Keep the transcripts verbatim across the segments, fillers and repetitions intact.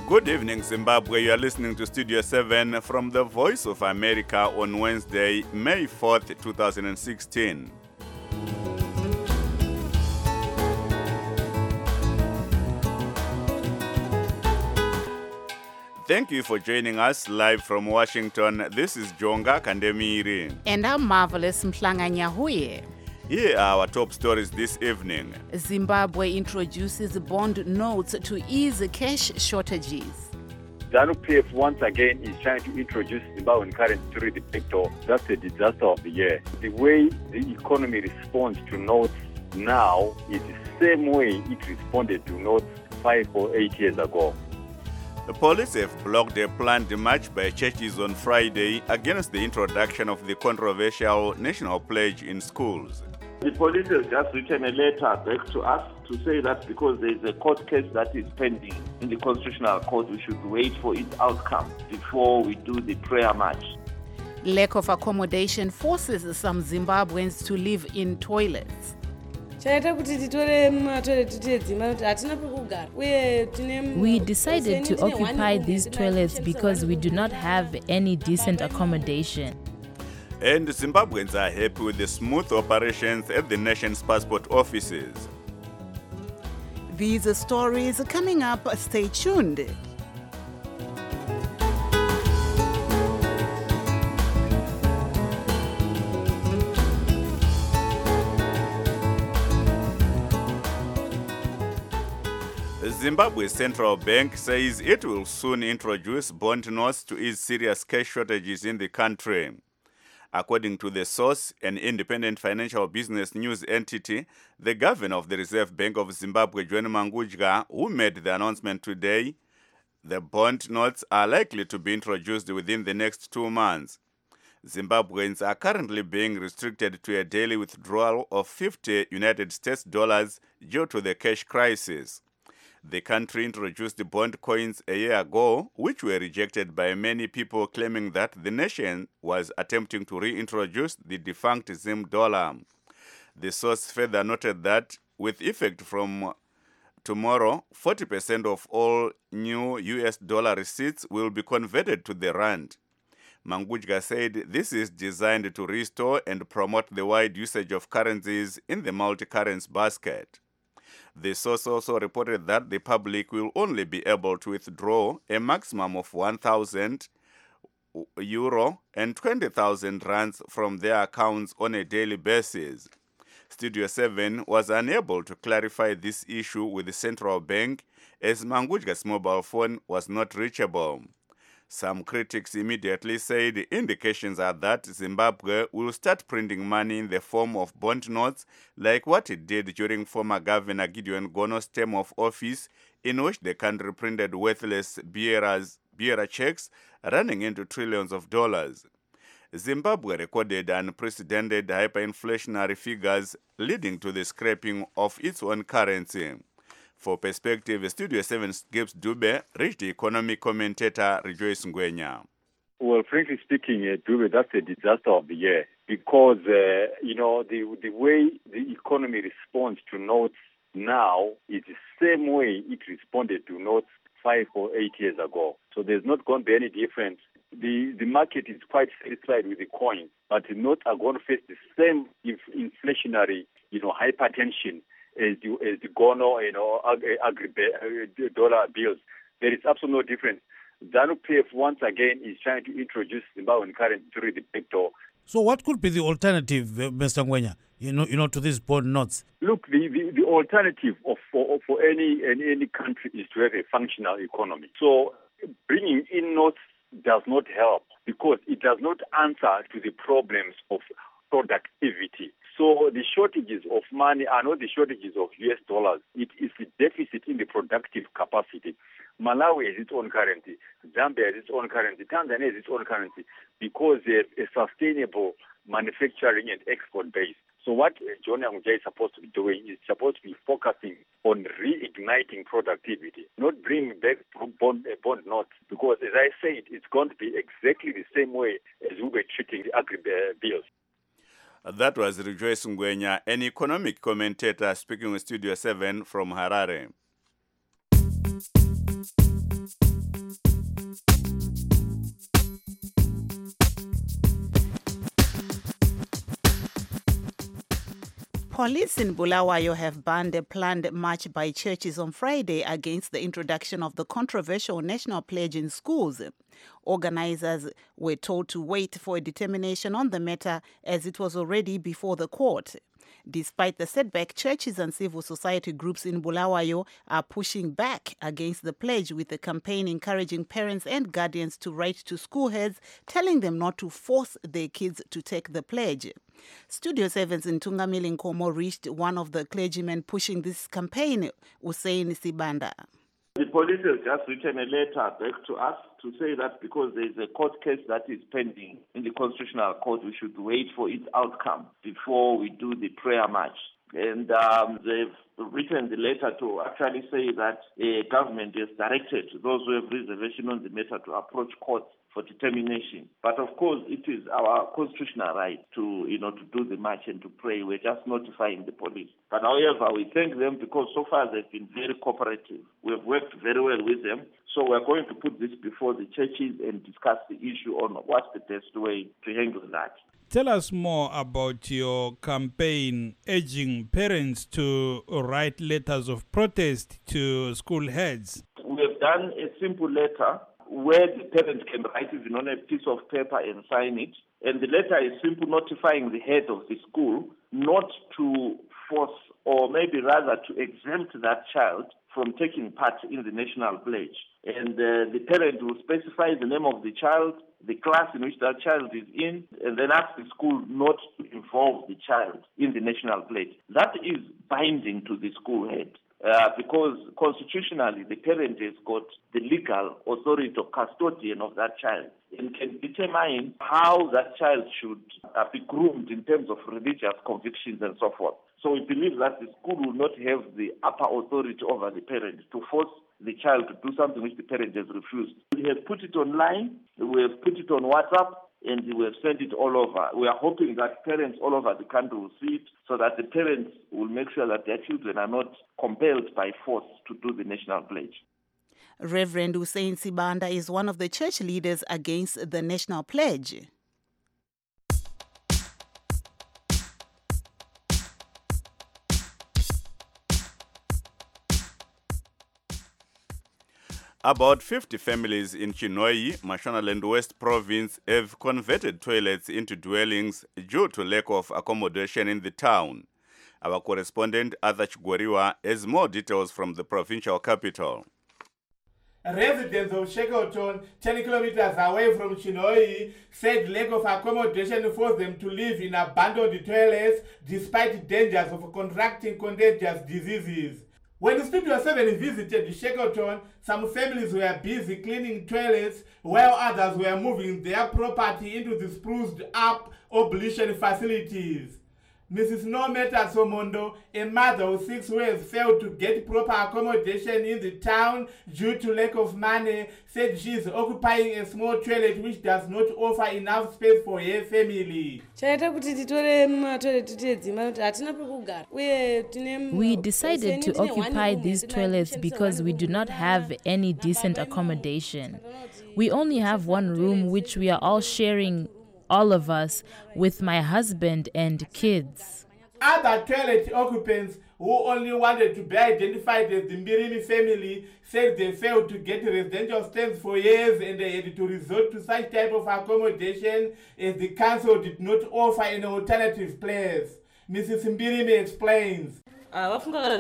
Good evening, Zimbabwe. You are listening to Studio seven from the Voice of America on Wednesday, May fourth, twenty sixteen. Thank you for joining us live from Washington. This is Jonga Kandemiri. And I'm Marvelous Mhlanga Nyahuye. Here are our top stories this evening. Zimbabwe introduces bond notes to ease cash shortages. ZANU-P F once again is trying to introduce Zimbabwean currency through the back door. That's the disaster of the year. The way the economy responds to notes now is the same way it responded to notes five or eight years ago. The police have blocked a planned march by churches on Friday against the introduction of the controversial national pledge in schools. The police has just written a letter back to us to say that because there is a court case that is pending in the Constitutional Court, we should wait for its outcome before we do the prayer march. Lack of accommodation forces some Zimbabweans to live in toilets. We decided to occupy these toilets because we do not have any decent accommodation. And Zimbabweans are happy with the smooth operations at the nation's passport offices. These stories are coming up. Stay tuned. Zimbabwe's central bank says it will soon introduce bond notes to ease serious cash shortages in the country. According to the source, an independent financial business news entity, the governor of the Reserve Bank of Zimbabwe, John Mangudya, who made the announcement today, the bond notes are likely to be introduced within the next two months. Zimbabweans are currently being restricted to a daily withdrawal of fifty United States dollars due to the cash crisis. The country introduced the bond coins a year ago, which were rejected by many people claiming that the nation was attempting to reintroduce the defunct Zim dollar. The source further noted that with effect from tomorrow, forty percent of all new U S dollar receipts will be converted to the rand. Mangudya said this is designed to restore and promote the wide usage of currencies in the multi-currency basket. The source also reported that the public will only be able to withdraw a maximum of one thousand euro and twenty thousand rands from their accounts on a daily basis. Studio seven was unable to clarify this issue with the central bank as Mangudya's mobile phone was not reachable. Some critics immediately said indications are that Zimbabwe will start printing money in the form of bond notes like what it did during former Governor Gideon Gono's term of office, in which the country printed worthless bearers, bearer checks running into trillions of dollars. Zimbabwe recorded unprecedented hyperinflationary figures leading to the scrapping of its own currency. For Perspective, Studio seven's Gibbs Dube reached the economic commentator Rejoice Ngwenya. Well, frankly speaking, uh, Dube, that's a disaster of the year because, uh, you know, the the way the economy responds to notes now is the same way it responded to notes five or eight years ago. So there's not going to be any difference. The the market is quite satisfied with the coin, but the notes are going to face the same inf- inflationary, you know, hypertension as the, as the Gono, you know, agri, agri uh, dollar bills. There is absolutely no difference. ZANU-P F once again is trying to introduce Zimbabwean currency through the back door. So what could be the alternative, uh, Mister Ngwenya, you know, you know, to these bond notes? Look, the, the, the alternative of, for, for any, any any country is to have a functional economy. So bringing in notes does not help because it does not answer to the problems of productivity. So the shortages of money are not the shortages of U S dollars. It is the deficit in the productive capacity. Malawi has its own currency. Zambia has its own currency. Tanzania has its own currency because they have a sustainable manufacturing and export base. So what John Mangudya is supposed to be doing is supposed to be focusing on reigniting productivity, not bringing back bond, uh, bond notes. Because as I said, it's going to be exactly the same way as we were treating the agri uh, bills. That was Rejoice Ngwenya, an economic commentator speaking with Studio seven from Harare. Police in Bulawayo have banned a planned march by churches on Friday against the introduction of the controversial national pledge in schools. Organizers were told to wait for a determination on the matter as it was already before the court. Despite the setback, churches and civil society groups in Bulawayo are pushing back against the pledge, with a campaign encouraging parents and guardians to write to school heads telling them not to force their kids to take the pledge. Studio seven's Ntungamili Nkomo reached one of the clergymen pushing this campaign, Hussein Sibanda. The police have just written a letter back to us to say that because there is a court case that is pending in the Constitutional Court, we should wait for its outcome before we do the prayer march. And um, they've written the letter to actually say that the government has directed those who have reservation on the matter to approach courts for determination. But of course, it is our constitutional right to, you know, to do the march and to pray. We're just notifying the police. But however, we thank them because so far they've been very cooperative. We've worked very well with them. So we're going to put this before the churches and discuss the issue on what's the best way to handle that. Tell us more about your campaign urging parents to write letters of protest to school heads. We have done a simple letter where the parents can write even on a piece of paper and sign it. And the letter is simply notifying the head of the school not to force, or maybe rather to exempt that child from taking part in the national pledge. And uh, the parent will specify the name of the child, the class in which that child is in, and then ask the school not to involve the child in the national pledge. That is binding to the school head. Uh, because constitutionally, the parent has got the legal authority or custodian of that child and can determine how that child should uh, be groomed in terms of religious convictions and so forth. So we believe that the school will not have the upper authority over the parent to force the child to do something which the parent has refused. We have put it online, we have put it on WhatsApp, and we have sent it all over. We are hoping that parents all over the country will see it so that the parents will make sure that their children are not compelled by force to do the national pledge. Reverend Hussein Sibanda is one of the church leaders against the national pledge. About fifty families in Chinhoyi, Mashonaland West Province, have converted toilets into dwellings due to lack of accommodation in the town. Our correspondent, Arthur Chigoriwa, has more details from the provincial capital. Residents of Shackleton, ten kilometers away from Chinhoyi, said lack of accommodation forced them to live in abandoned toilets despite dangers of contracting contagious diseases. When Studio seven visited Shackleton, some families were busy cleaning toilets while others were moving their property into the spruced up ablution facilities. Missus Nometa Somondo, a mother of six who has failed to get proper accommodation in the town due to lack of money, said she is occupying a small toilet which does not offer enough space for her family. We decided to occupy these toilets because we do not have any decent accommodation. We only have one room which we are all sharing, all of us, with my husband and kids. Other toilet occupants who only wanted to be identified as the Mbirimi family said they failed to get residential stands for years and they had to resort to such type of accommodation as the council did not offer an alternative place. Missus Mbirimi explains. There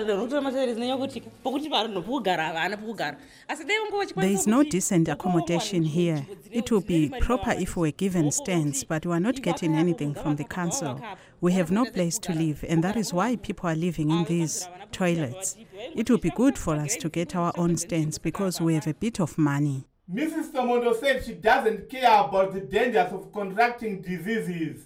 is no decent accommodation here. It would be proper if we were given stands, but we are not getting anything from the council. We have no place to live, and that is why people are living in these toilets. It would be good for us to get our own stands because we have a bit of money. Missus Tomondo said she doesn't care about the dangers of contracting diseases.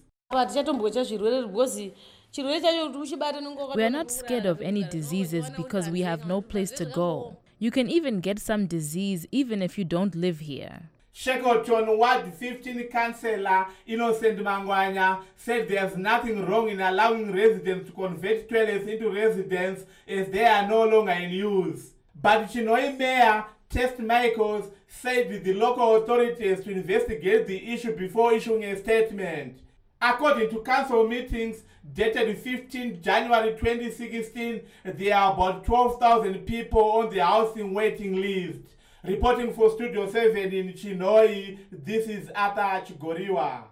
We are not scared of any diseases because we have no place to go. You can even get some disease even if you don't live here. Shackleton Ward fifteen Councillor Innocent Mangwanya said there's nothing wrong in allowing residents to convert toilets into residents as they are no longer in use. But Chinhoyi Mayor Test Michaels said the local authorities to investigate the issue before issuing a statement. According to council meetings, dated fifteenth January twenty sixteen, there are about twelve thousand people on the housing waiting list. Reporting for Studio seven in Chinhoyi, this is Arthur Chigoriwa.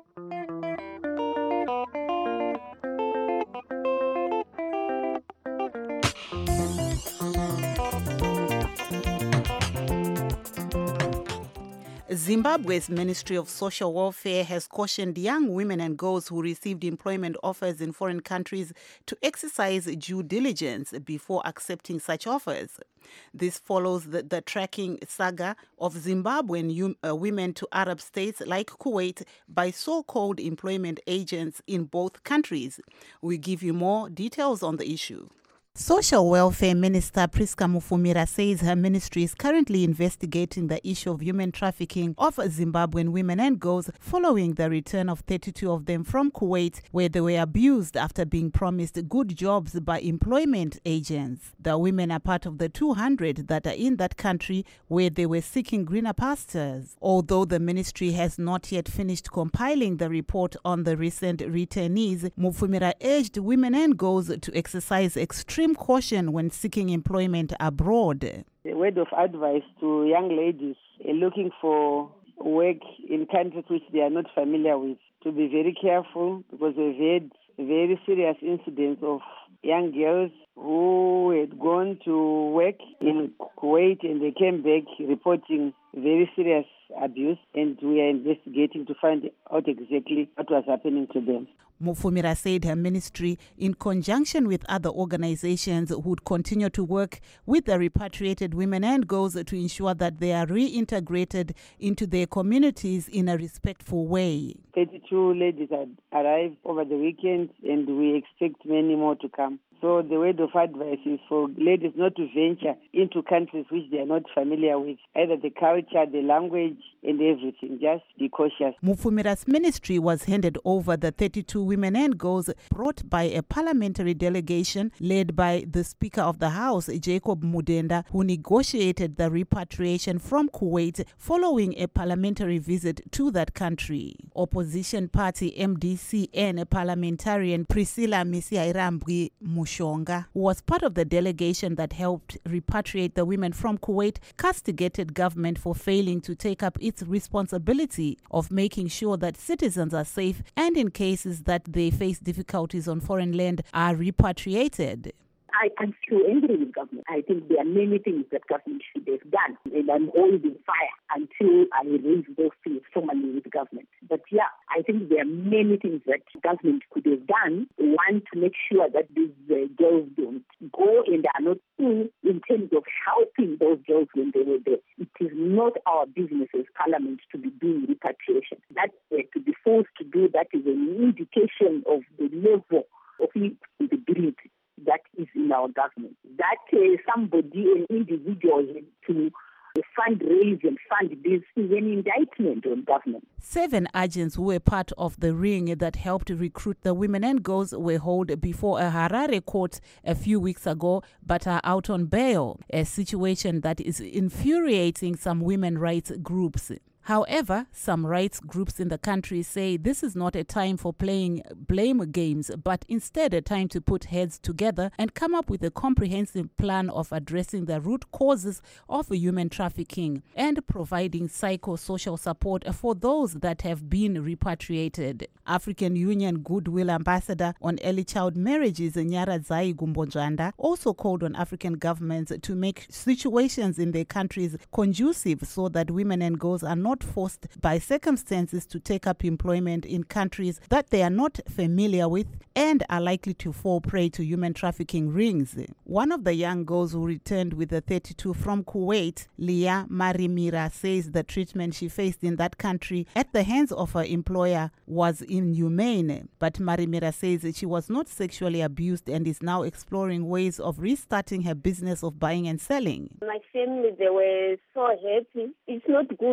Zimbabwe's Ministry of Social Welfare has cautioned young women and girls who received employment offers in foreign countries to exercise due diligence before accepting such offers. This follows the, the tracking saga of Zimbabwean uh, women to Arab states like Kuwait by so-called employment agents in both countries. We give you more details on the issue. Social Welfare Minister Priska Mufumira says her ministry is currently investigating the issue of human trafficking of Zimbabwean women and girls following the return of thirty-two of them from Kuwait, where they were abused after being promised good jobs by employment agents. The women are part of the two hundred that are in that country where they were seeking greener pastures. Although the ministry has not yet finished compiling the report on the recent returnees, Mufumira urged women and girls to exercise extreme caution when seeking employment abroad. A word of advice to young ladies looking for work in countries which they are not familiar with, to be very careful, because we've had very serious incidents of young girls who had gone to work in Kuwait and they came back reporting very serious abuse, and we are investigating to find out exactly what was happening to them. Mufumira said her ministry, in conjunction with other organizations, would continue to work with the repatriated women and girls to ensure that they are reintegrated into their communities in a respectful way. thirty-two ladies had arrived over the weekend, and we expect many more to come. So the word of advice is for ladies not to venture into countries which they are not familiar with, either the culture, the language, and everything. Just be cautious. Mufumira's ministry was handed over the thirty-two women and girls brought by a parliamentary delegation led by the Speaker of the House, Jacob Mudenda, who negotiated the repatriation from Kuwait following a parliamentary visit to that country. Opposition party M D C N parliamentarian Priscilla Misiairambwi Mushonga, who was part of the delegation that helped repatriate the women from Kuwait, castigated government for failing to take up its responsibility of making sure that citizens are safe and in cases that they face difficulties on foreign land are repatriated. I am so angry with government. I think there are many things that government should have done, and I'm holding fire until I raise those things formally with government. But yeah, I think there are many things that government could have done. One, to make sure that these uh, girls don't go and are not seen in terms of helping those girls when they were there. It is not our business as parliament to be doing repatriation. That uh, to be forced to do that is an indication of the level of instability that is in our government. That uh, somebody, an individual, to fundraise and fund this is an indictment on government. Seven agents who were part of the ring that helped recruit the women and girls were held before a Harare court a few weeks ago, but are out on bail, a situation that is infuriating some women rights groups. However, some rights groups in the country say this is not a time for playing blame games, but instead a time to put heads together and come up with a comprehensive plan of addressing the root causes of human trafficking and providing psychosocial support for those that have been repatriated. African Union Goodwill Ambassador on Early Child Marriages, Nyaradzai Gumbonjanda, also called on African governments to make situations in their countries conducive so that women and girls are not forced by circumstances to take up employment in countries that they are not familiar with and are likely to fall prey to human trafficking rings. One of the young girls who returned with the thirty-two from Kuwait, Leah Marimira, says the treatment she faced in that country at the hands of her employer was inhumane. But Marimira says she was not sexually abused and is now exploring ways of restarting her business of buying and selling. My family, they were so happy. It's not good to be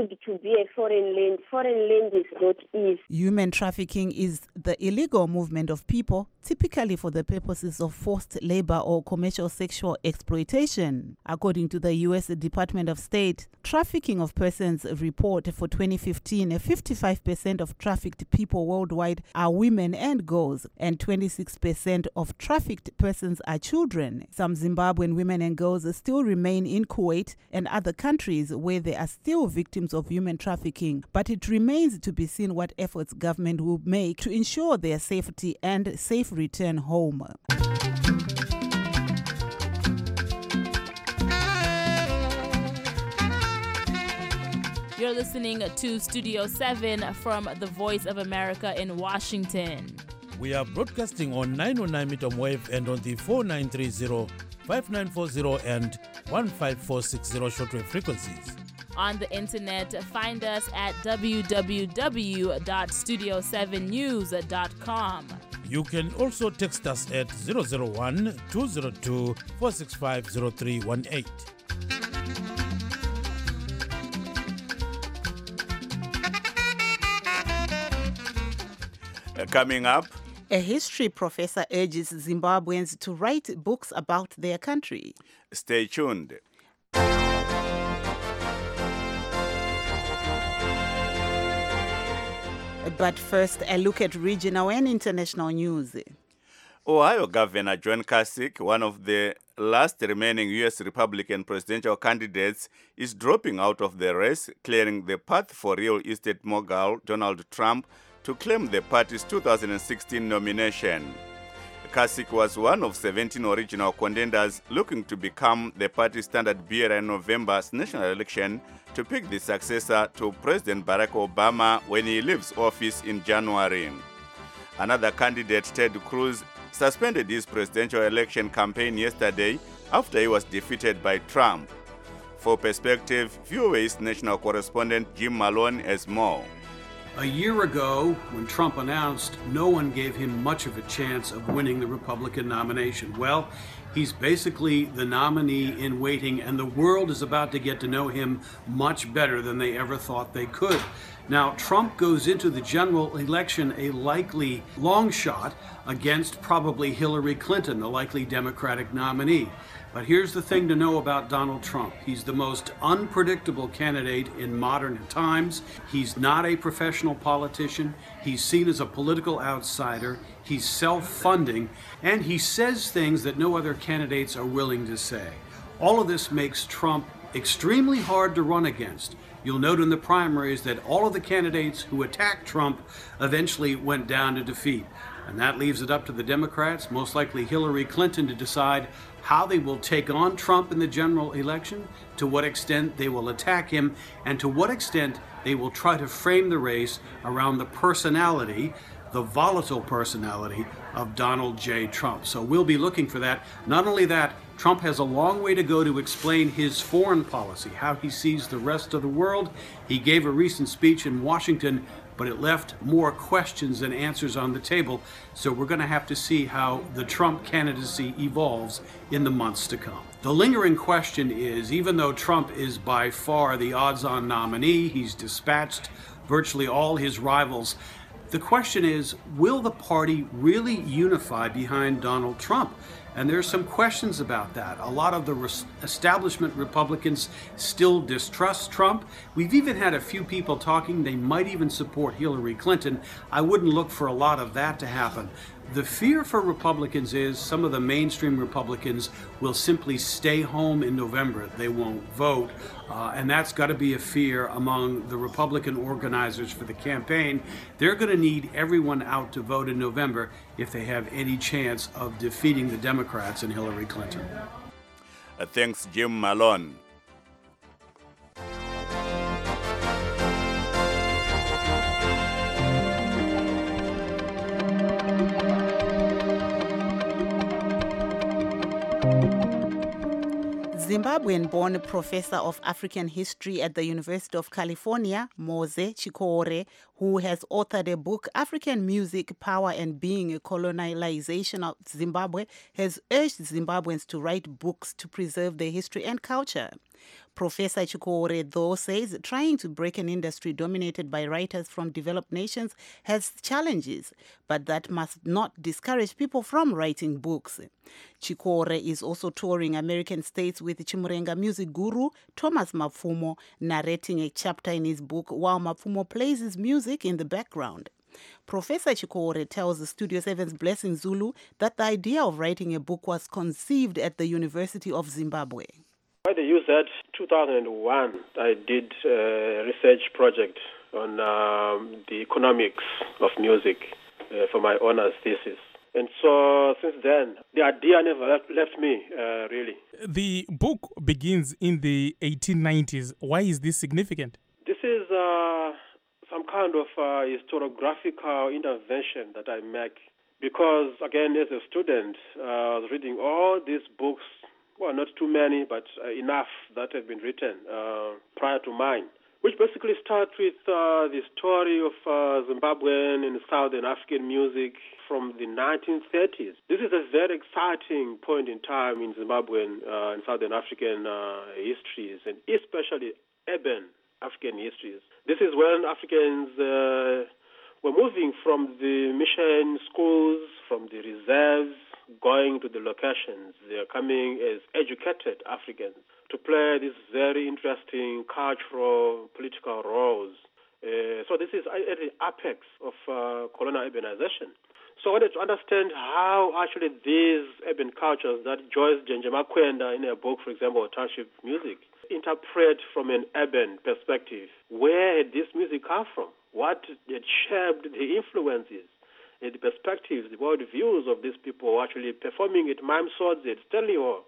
be a foreign land. Foreign land is not easy. Human trafficking is the illegal movement of people, typically for the purposes of forced labor or commercial sexual exploitation. According to the U S Department of State Trafficking of Persons report for twenty fifteen, fifty-five percent of trafficked people worldwide are women and girls, and twenty-six percent of trafficked persons are children. Some Zimbabwean women and girls still remain in Kuwait and other countries where they are still victims of human trafficking, but it remains to be seen what efforts government will make to ensure their safety and safe return home. You're listening to Studio seven from the Voice of America in Washington. We are broadcasting on nine oh nine meter wave and on the four nine three zero, five nine four zero and one five four six zero shortwave frequencies. On the internet, find us at w w w dot studio seven news dot com. You can also text us at zero zero one, two zero two, four six five, zero three one eight. Uh, coming up, a history professor urges Zimbabweans to write books about their country. Stay tuned. But first, a look at regional and international news. Ohio Governor John Kasich, one of the last remaining U S Republican presidential candidates, is dropping out of the race, clearing the path for real estate mogul Donald Trump to claim the party's two thousand sixteen nomination. Kasich was one of seventeen original contenders looking to become the party's standard bearer in November's national election to pick the successor to President Barack Obama when he leaves office in January. Another candidate, Ted Cruz, suspended his presidential election campaign yesterday after he was defeated by Trump. For perspective, V O A's national correspondent Jim Malone has more. A year ago, when Trump announced, no one gave him much of a chance of winning the Republican nomination. Well, he's basically the nominee in waiting, and the world is about to get to know him much better than they ever thought they could. Now, Trump goes into the general election a likely long shot against probably Hillary Clinton, the likely Democratic nominee. But here's the thing to know about Donald Trump. He's the most unpredictable candidate in modern times. He's not a professional politician. He's seen as a political outsider. He's self-funding, and he says things that no other candidates are willing to say. All of this makes Trump extremely hard to run against. You'll note in the primaries that all of the candidates who attacked Trump eventually went down to defeat. And that leaves it up to the Democrats, most likely Hillary Clinton, to decide how they will take on Trump in the general election, to what extent they will attack him, and to what extent they will try to frame the race around the personality, the volatile personality of Donald J. Trump. So we'll be looking for that. Not only that, Trump has a long way to go to explain his foreign policy, how he sees the rest of the world. He gave a recent speech in Washington, but it left more questions than answers on the table. So we're going to have to see how the Trump candidacy evolves in the months to come. The lingering question is, even though Trump is by far the odds-on nominee, he's dispatched virtually all his rivals, the question is, will the party really unify behind Donald Trump? And there's some questions about that. A lot of the res- establishment Republicans still distrust Trump. We've even had a few people talking they might even support Hillary Clinton. I wouldn't look for a lot of that to happen. The fear for Republicans is some of the mainstream Republicans will simply stay home in November. They won't vote. Uh, and that's got to be a fear among the Republican organizers for the campaign. They're going to need everyone out to vote in November if they have any chance of defeating the Democrats and Hillary Clinton. Uh, thanks, Jim Malone. Zimbabwean-born professor of African history at the University of California, Moze Chikore, who has authored a book, African Music, Power and Being, a Colonialization of Zimbabwe, has urged Zimbabweans to write books to preserve their history and culture. Professor Chikore, though, says trying to break an industry dominated by writers from developed nations has challenges, but that must not discourage people from writing books. Chikore is also touring American states with Chimurenga music guru Thomas Mapfumo, narrating a chapter in his book while Mapfumo plays his music in the background. Professor Chikore tells the Studio seven's Blessing Zulu that the idea of writing a book was conceived at the University of Zimbabwe. By the U Z, two thousand one, I did a research project on um, the economics of music uh, for my honors thesis. And so since then, the idea never left, left me, uh, really. The book begins in the eighteen nineties. Why is this significant? This is uh, some kind of uh, historiographical intervention that I make. Because, again, as a student, uh, I was reading all these books. Well, not too many, but uh, enough that have been written uh, prior to mine, which basically start with uh, the story of uh, Zimbabwean and Southern African music from the nineteen thirties. This is a very exciting point in time in Zimbabwean uh, and Southern African uh, histories, and especially urban African histories. This is when Africans uh, were moving from the mission schools, from the reserves, going to the locations. They are coming as educated Africans to play these very interesting cultural, political roles. Uh, so this is at the apex of uh, colonial urbanization. So I wanted to understand how actually these urban cultures that Joyce Jenjemakwenda in her book, for example, Township Music, interpret from an urban perspective. Where had this music come from? What had shaped the influences? The perspectives, the world views of these people actually performing at Mime Swords, at Stanley Hall,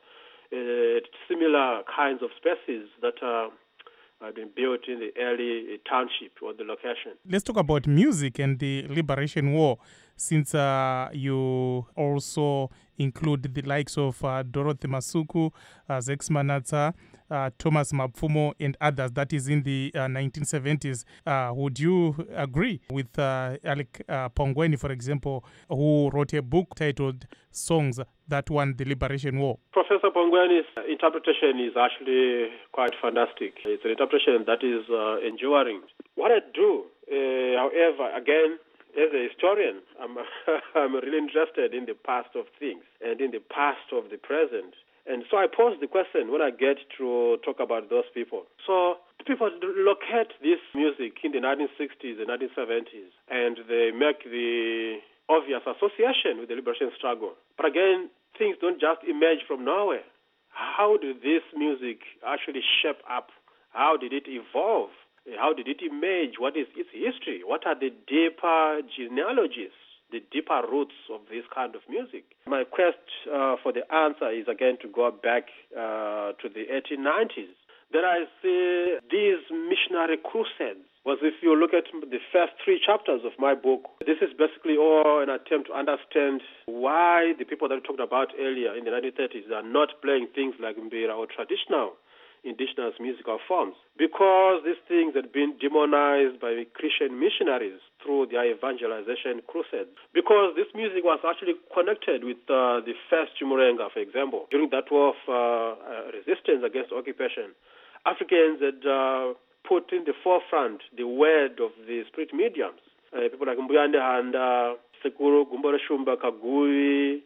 uh, similar kinds of spaces that uh, have been built in the early township or the location. Let's talk about music and the Liberation War, since uh, you also include the likes of uh, Dorothy Masuku, uh, Zex Manatsa, uh, Thomas Mapfumo, and others. That is in the uh, nineteen seventies. Uh, would you agree with uh, Alec uh, Pongweni, for example, who wrote a book titled Songs That Won the Liberation War? Professor Pongweni's interpretation is actually quite fantastic. It's an interpretation that is uh, enduring. What I do, uh, however, again, as a historian, I'm, I'm really interested in the past of things and in the past of the present. And so I pose the question when I get to talk about those people. So people locate this music in the nineteen sixties and nineteen seventies, and they make the obvious association with the liberation struggle. But again, things don't just emerge from nowhere. How did this music actually shape up? How did it evolve? How did it emerge? What is its history? What are the deeper genealogies, the deeper roots of this kind of music? My quest uh, for the answer is again to go back uh, to the eighteen nineties. Then I see these missionary crusades. Was if you look at the first three chapters of my book, this is basically all an attempt to understand why the people that I talked about earlier in the nineteen thirties are not playing things like mbira or traditional indigenous musical forms, because these things had been demonized by Christian missionaries through their evangelization crusades. Because this music was actually connected with uh, the first Chimurenga, for example. During that war of uh, uh, resistance against occupation, Africans had uh, put in the forefront the word of the spirit mediums. Uh, people like Mbuyande Handa, Sekuru, Gumbore Shumba, Kagui,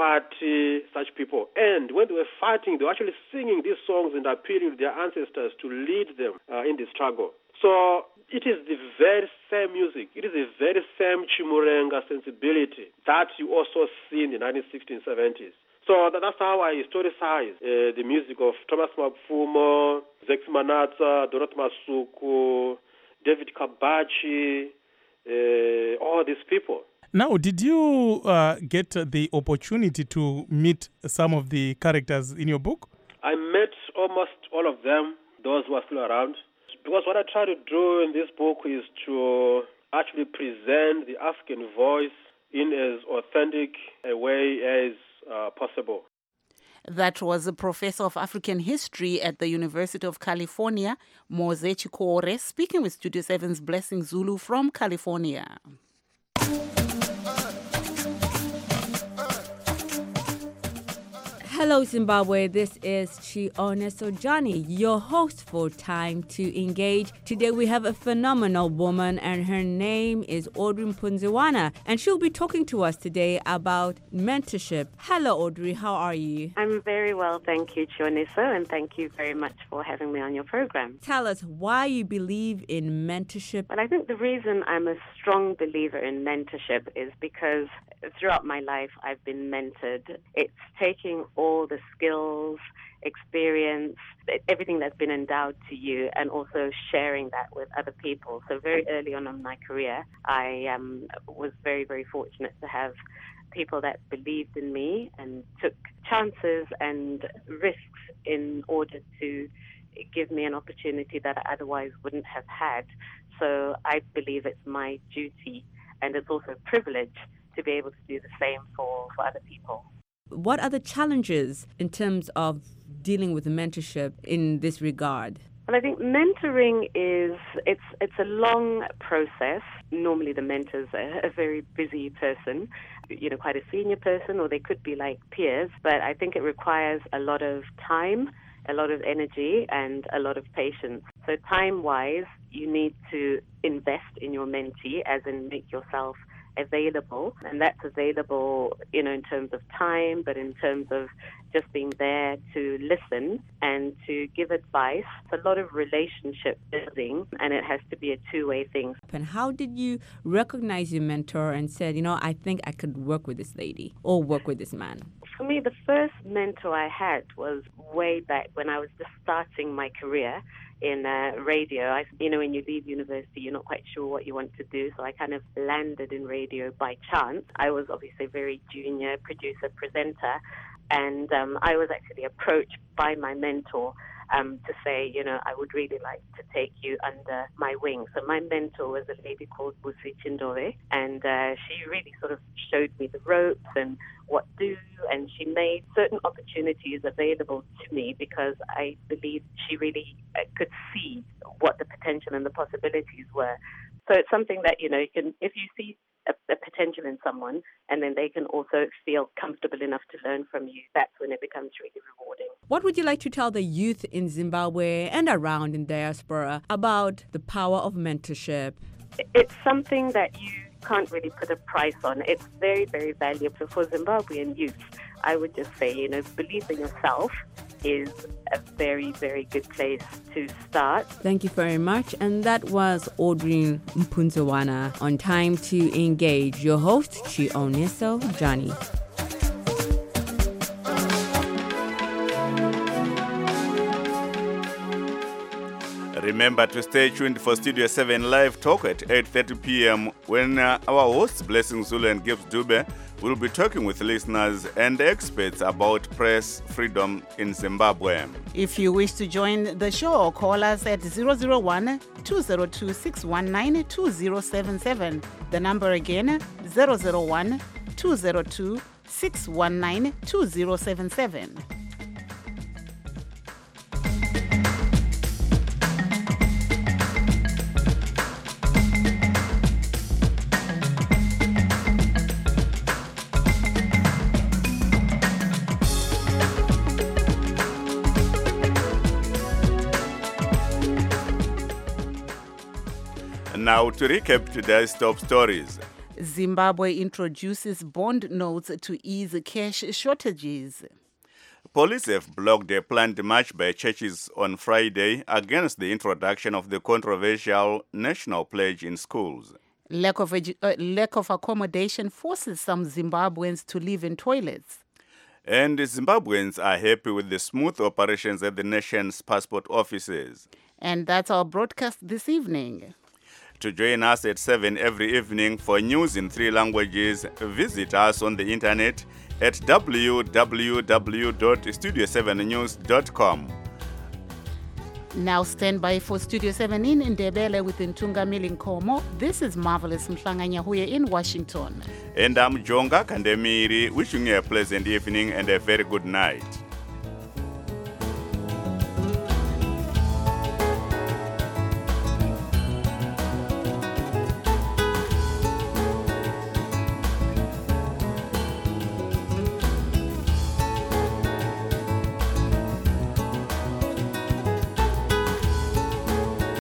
Kwati, such people. And when they were fighting, they were actually singing these songs and appealing to their ancestors to lead them uh, in the struggle. So it is the very same music, it is the very same Chimurenga sensibility that you also see in the nineteen sixties and seventies. So that's how I historicize uh, the music of Thomas Mapfumo, Zex Manatsa, Dorothy Masuku, David Kabachi, uh, all these people. Now, did you uh, get the opportunity to meet some of the characters in your book? I met almost all of them, those who are still around. Because what I try to do in this book is to actually present the African voice in as authentic a way as uh, possible. That was a professor of African history at the University of California, Moze Chikore, speaking with Studio seven's Blessing Zulu from California. Hello, Zimbabwe. This is Chione Sojani, your host for Time to Engage. Today we have a phenomenal woman, and her name is Audrey Mpunziwana, and she'll be talking to us today about mentorship. Hello, Audrey. How are you? I'm very well, thank you, Chioniso, and thank you very much for having me on your program. Tell us why you believe in mentorship. Well, I think the reason I'm a strong believer in mentorship is because throughout my life I've been mentored. It's taking all the skills, experience, everything that's been endowed to you, and also sharing that with other people. So very early on in my career, I um, was very, very fortunate to have people that believed in me and took chances and risks in order to give me an opportunity that I otherwise wouldn't have had. So I believe it's my duty, and it's also a privilege to be able to do the same for, for other people. What are the challenges in terms of dealing with mentorship in this regard? Well, I think mentoring is, it's it's a long process. Normally the mentor's a, a very busy person, you know, quite a senior person, or they could be like peers, but I think it requires a lot of time, a lot of energy, and a lot of patience. So time-wise, you need to invest in your mentee, as in make yourself available, and that's available, you know, in terms of time, but in terms of just being there to listen and to give advice. It's a lot of relationship building, and it has to be a two-way thing. And how did you recognize your mentor and said, you know, I think I could work with this lady or work with this man? For me, the first mentor I had was way back when I was just starting my career in uh, radio. I, you know, when you leave university, you're not quite sure what you want to do, so I kind of landed in radio by chance. I was obviously a very junior producer, presenter, and um, I was actually approached by my mentor um, to say, you know, I would really like to take you under my wing. So my mentor was a lady called Busi Chindove, and uh, she really sort of showed me the ropes and what to do, and she made certain opportunities available to me because I believe she really uh, could see what the potential and the possibilities were. So it's something that, you know, you can, if you see a, a potential in someone and then they can also feel comfortable enough to learn from you, that's when it becomes really rewarding. What would you like to tell the youth in Zimbabwe and around in diaspora about the power of mentorship? It's something that you can't really put a price on. It's very, very valuable for Zimbabwean youth. I would just say, you know, believe in yourself is a very, very good place to start. Thank you very much. And that was Audrey Mpunziwana on Time to Engage. Your host, Chione Sojani. Remember to stay tuned for Studio seven Live Talk at eight thirty p.m. when uh, our hosts, Blessing Zulu and Gibbs Dube, will be talking with listeners and experts about press freedom in Zimbabwe. If you wish to join the show, call us at zero zero one, two zero two, six one nine, two zero seven seven. The number again, zero zero one, two zero two, six one nine, two zero seven seven. Now to recap today's top stories. Zimbabwe introduces bond notes to ease cash shortages. Police have blocked a planned march by churches on Friday against the introduction of the controversial national pledge in schools. Lack of, edu- uh, lack of accommodation forces some Zimbabweans to live in toilets. And Zimbabweans are happy with the smooth operations at the nation's passport offices. And that's our broadcast this evening. To join us at seven every evening for news in three languages, visit us on the internet at w w w dot studio seven news dot com. Now stand by for Studio seven in Ndebele with Ntungamili Nkomo. This is Marvelous Mhlanganyahuye in Washington. And I'm Jonga Kandemiri, wishing you a pleasant evening and a very good night.